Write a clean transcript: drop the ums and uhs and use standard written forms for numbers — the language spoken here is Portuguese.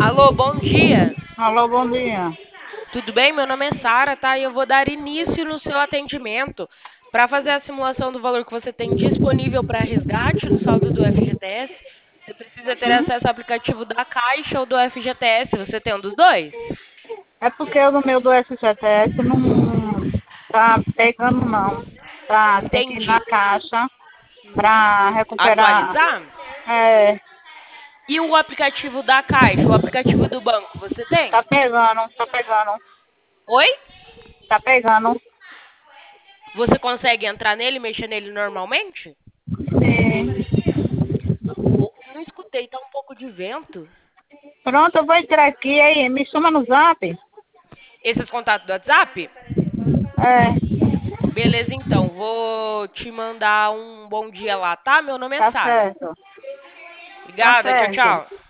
Alô, bom dia. Alô, bom dia. Tudo bem? Meu nome é Sara, tá? E eu vou dar início no seu atendimento para fazer a simulação do valor que você tem disponível para resgate do saldo do FGTS. Você precisa ter acesso ao aplicativo da Caixa ou do FGTS. Você tem um dos dois? É porque o meu do FGTS não tá pegando, não. Tá, tem que ir na Entendi. caixa Uhum. pra recuperar. Atualizar? É, E o aplicativo da Caixa, o aplicativo do banco, você tem? tá pegando, tá pegando, Oi? tá pegando. Você consegue entrar nele e mexer nele normalmente? Sim. Não escutei, tá um pouco de vento. Pronto, eu vou entrar aqui aí, me chama no zap. Esses contatos do WhatsApp? É, Beleza, então. Vou te mandar um bom dia lá, tá? Meu nome é tá Sara. certo, tá Obrigada, tchau, certo. tchau.